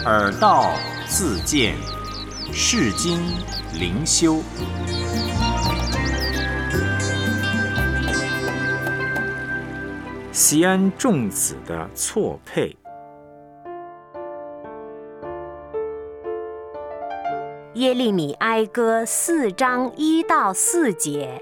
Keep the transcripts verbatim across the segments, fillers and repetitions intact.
耳道自见，世经灵修。锡安众子的错配。 耶利米哀歌四章一到四节。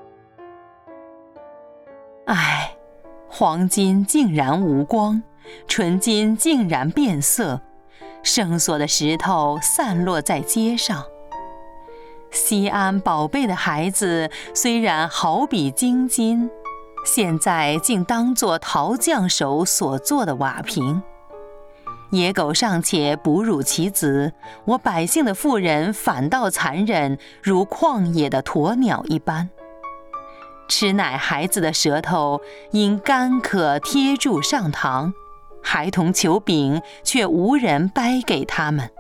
唉，黄金竟然无光，纯金竟然变色，圣所的石头散落在街上。锡安宝贝的孩子虽然好比金金，现在竟当作陶匠手所做的瓦瓶。野狗尚且哺乳其子，我百姓的妇人反倒残忍，如旷野的鸵鸟一般。吃奶孩子的舌头因干渴贴住上膛，孩童求饼，却无人掰给他们。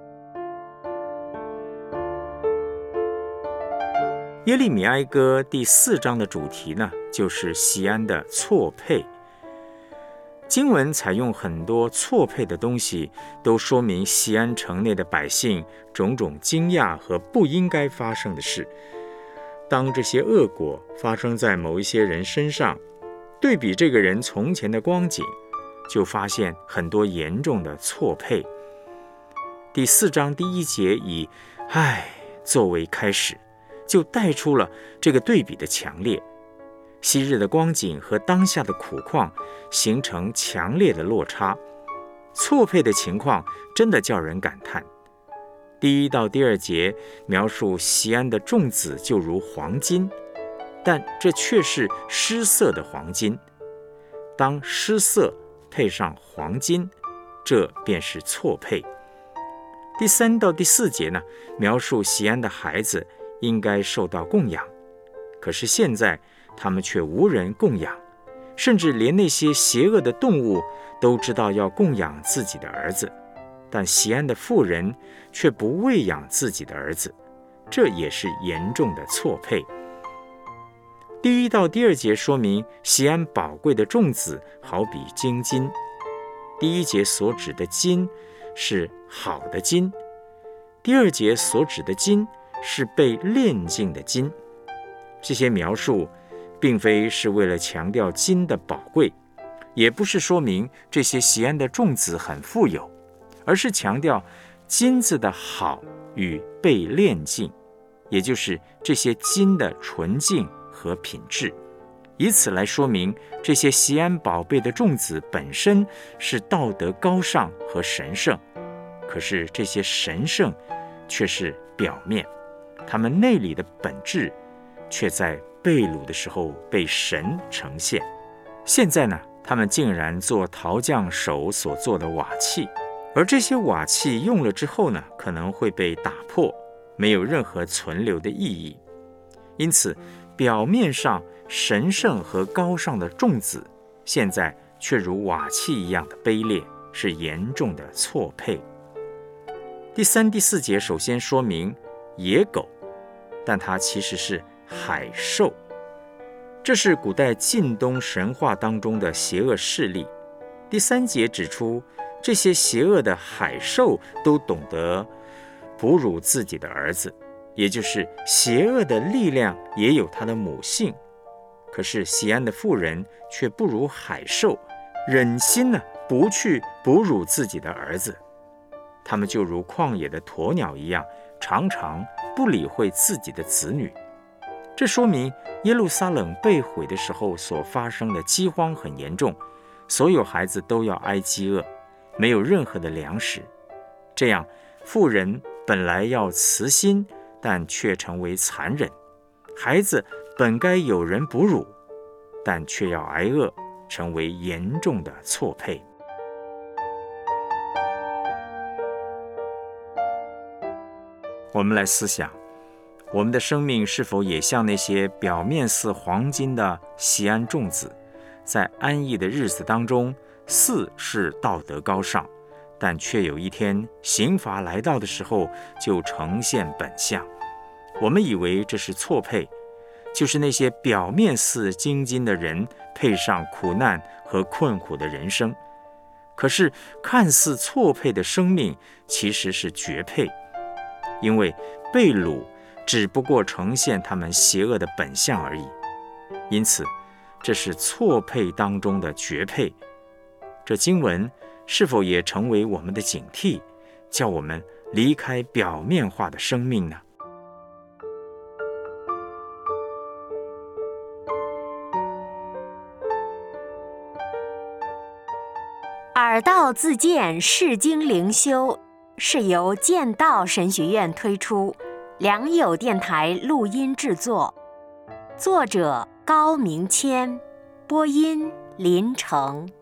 耶利米哀歌第四章的主题呢，就是锡安的错配。经文采用很多错配的东西，都说明锡安城内的百姓种种惊讶和不应该发生的事。当这些恶果发生在某一些人身上，对比这个人从前的光景，就发现很多严重的错配。第四章第一节以“唉”作为开始，就带出了这个对比的强烈。昔日的光景和当下的苦况形成强烈的落差，错配的情况真的叫人感叹。第一到第二节描述锡安的众子就如黄金，但这却是失色的黄金。当失色配上黄金，这便是错配。第三到第四节呢，描述锡安的孩子应该受到供养，可是现在他们却无人供养，甚至连那些邪恶的动物都知道要供养自己的儿子，但锡安的妇人却不喂养自己的儿子，这也是严重的错配。第一到第二节说明锡安宝贵的众子好比精金，第一节所指的金是好的金，第二节所指的金是被炼净的金。这些描述并非是为了强调金的宝贵，也不是说明这些锡安的众子很富有，而是强调金子的好与被炼净，也就是这些金的纯净和品质，以此来说明这些锡安宝贝的众子本身是道德高尚和神圣，可是这些神圣却是表面，他们内里的本质却在被掳的时候被神呈现。现在呢，他们竟然做陶匠手所做的瓦器，而这些瓦器用了之后呢，可能会被打破，没有任何存留的意义。因此表面上神圣和高尚的众子，现在却如瓦器一样的卑劣，是严重的错配。第三、第四节首先说明野狗，但它其实是海兽，这是古代近东神话当中的邪恶势力。第三节指出，这些邪恶的海兽都懂得哺乳自己的儿子，也就是邪恶的力量也有它的母性。可是锡安的妇人却不如海兽，忍心呢不去哺乳自己的儿子，他们就如旷野的鸵鸟一样，常常不理会自己的子女。这说明耶路撒冷被毁的时候所发生的饥荒很严重，所有孩子都要挨饥饿，没有任何的粮食。这样妇人本来要慈心，但却成为残忍，孩子本该有人哺乳，但却要挨饿，成为严重的错配。我们来思想，我们的生命是否也像那些表面似黄金的锡安众子，在安逸的日子当中，似是道德高尚，但却有一天刑罚来到的时候，就呈现本相。我们以为这是错配，就是那些表面似精金的人配上苦难和困苦的人生。 可是看似错配的生命其实是绝配，因为被掳只不过呈现他们邪恶的本相而已。因此，这是错配当中的绝配。这经文是否也成为我们的警惕，叫我们离开表面化的生命呢？ 耳道自荐释经灵修是由剑道神学院推出，良友电台录音制作，作者高明谦，播音林成。